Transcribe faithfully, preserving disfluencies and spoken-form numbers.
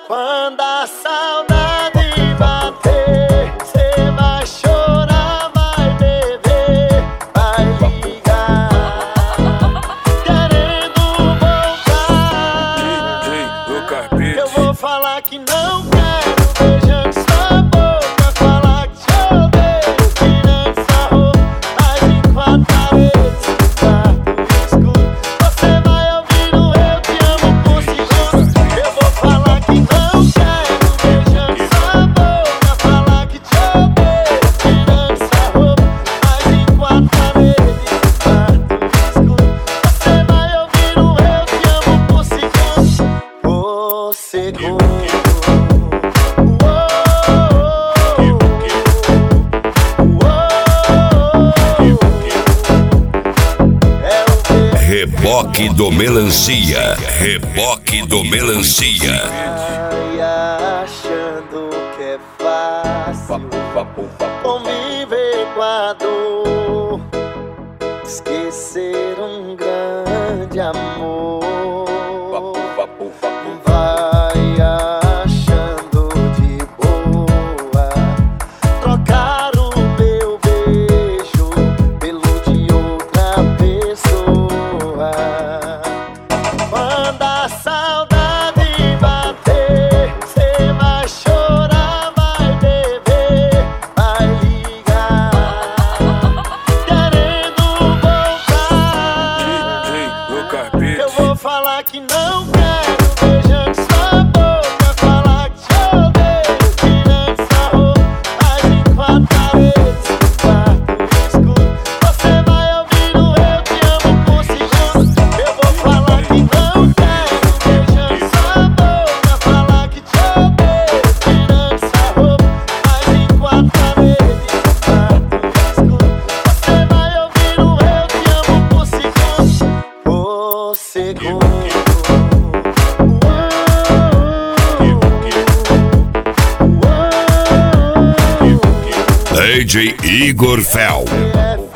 Quando a saudade bater, cê vai chorar, vai beber, vai ligar, querendo voltar. Eu vou falar que não quero, beijando sua boca, falar que te odeio, tirando sua roupa, mas enquanto paredes, quarto escuro, você vai ouvir o eu te amo por segundos. Eu vou falar que não quero, beijando sua boca, falar que te odeio, tirando sua roupa, mas enquanto paredes, quarto escuro, você vai ouvir o eu te amo por segundos. Por segundo. Reboque do Melancia, Reboque do Melancia. Vai achando que é fácil conviver com a dor, esquecer um grande amor. Vai achando de boa trocar o meu beijo pelo de outra pessoa. Quando a saudade bater, cê vai chorar, vai beber, vai ligar, querendo voltar. Eu vou falar que não quero, beijando sua boca, falar que te odeio, tirando sua roupa, mas enquanto paredes, quarto escuro, você vai ouvir o eu te amo por segundos. Eu vou falar que não quero, beijando sua boca, falar que te odeio, tirando sua roupa, mas enquanto paredes, quarto escuro, você vai ouvir o eu te amo por segundos. Por segundo. D J Igor Fel.